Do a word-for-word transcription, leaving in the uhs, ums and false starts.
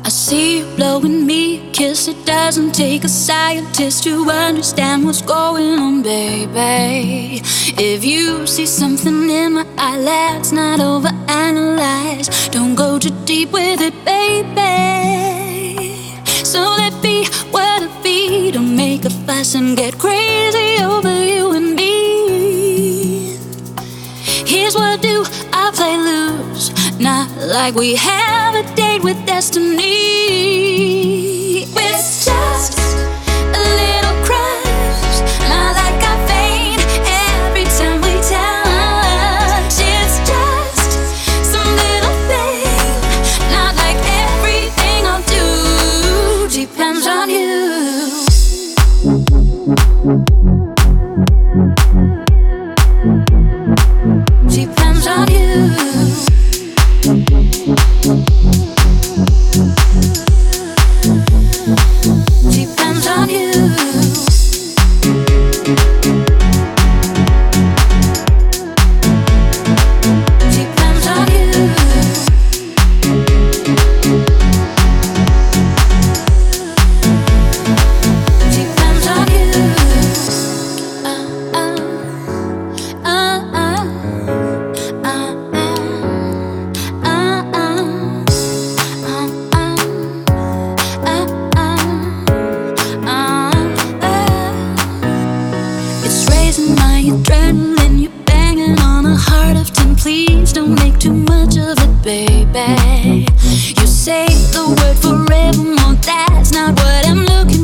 I see you blowing me a kiss. It doesn't take a scientist to understand what's going on, baby. If you see something in my eye, let's not overanalyze. Don't go too deep with it, baby. So let be what it be. Don't make a fuss and get crazy over you and me. Here's what I do, I play loose. Not like we have a date with destiny. It's just a little crush. Not like I faint every time we touch. It's just some little thing. Not like everything I'll do depends on you. Depends on you. Depends on you. Depends on you. Depends on you. Uh, uh, uh, uh, uh, uh, uh, uh. It's raising my adrenaline. You're banging on a heart of tin. Please don't make too much of it, baby. You say the word forevermore. That's not what I'm looking